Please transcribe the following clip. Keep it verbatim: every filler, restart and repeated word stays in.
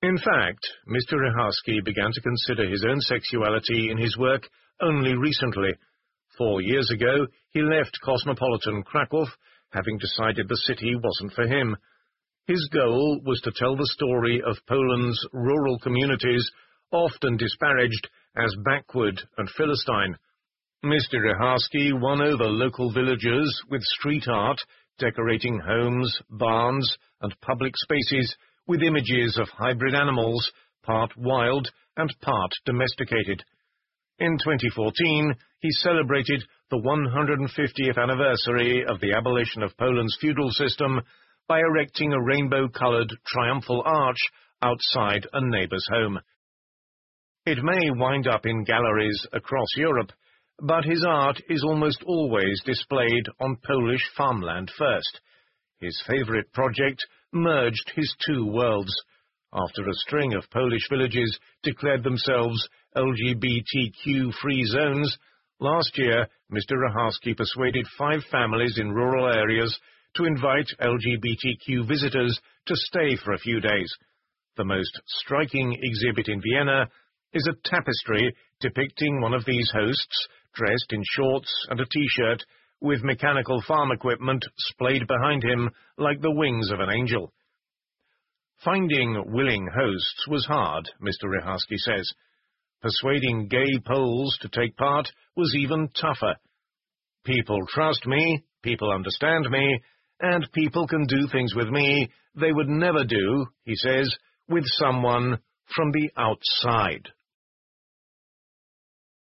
In fact, Mister Rychalski began to consider his own sexuality in his work only recently. Four years ago, he left cosmopolitan Kraków, having decided the city wasn't for him. His goal was to tell the story of Poland's rural communities, often disparaged as backward and Philistine. Mister Rychalski won over local villagers with street art, decorating homes, barns, and public spaces with images of hybrid animals, part wild and part domesticated. In twenty fourteen, he celebrated the one hundred fiftieth anniversary of the abolition of Poland's feudal system by erecting a rainbow-coloured triumphal arch outside a neighbour's home. It may wind up in galleries across Europe, but his art is almost always displayed on Polish farmland first. His favourite project merged his two worlds. After a string of Polish villages declared themselves L G B T Q-free zones, last year Mister Rychalski persuaded five families in rural areas to invite L G B T Q visitors to stay for a few days. The most striking exhibit in Vienna is a tapestry depicting one of these hosts dressed in shorts and a T-shirt, with mechanical farm equipment splayed behind him like the wings of an angel. Finding willing hosts was hard, Mister Rychalski says. Persuading gay Poles to take part was even tougher. People trust me, people understand me, and people can do things with me they would never do, he says, with someone from the outside.